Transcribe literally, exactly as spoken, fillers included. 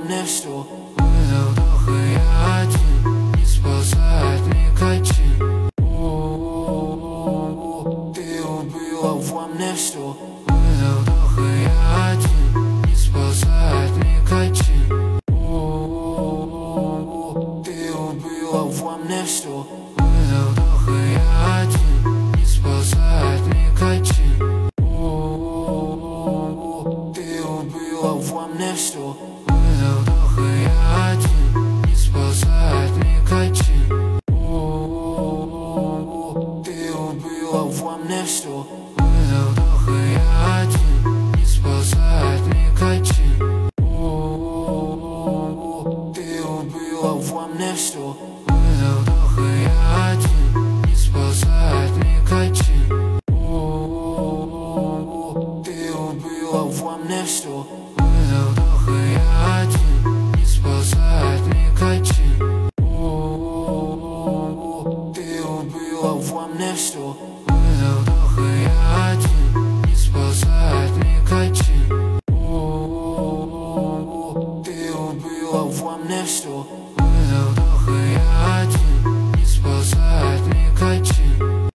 мне все. Выдох, вдох, и я один, не спасает никотин. У-у-у-у, ты убила во мне все. Выдох, вдох, и я один, не спасает никотин. У-у-у-у, ты убила во мне все. Выдох, вдох, и я один, не спасает никотин. У-у-у-у, ты убила во мне все. Выдох, вдох, и я один, не спасает никотин. У-у-у-у, ты убила во мне все. Выдох, вдох, и я один, не спасает никотин. У-у-у-у, ты убила во мне все. Выдох, вдох, и я один, не спасает никотин. У-у-у-у, ты убила во мне все. Выдох, вдох, и я один, не спасает никотин. У-у-у-у, ты убила во мне все. Выдох, вдох, и я один, не спасает никотин. У-у-у-у, ты убила во мне все. Выдох, вдох, и я один.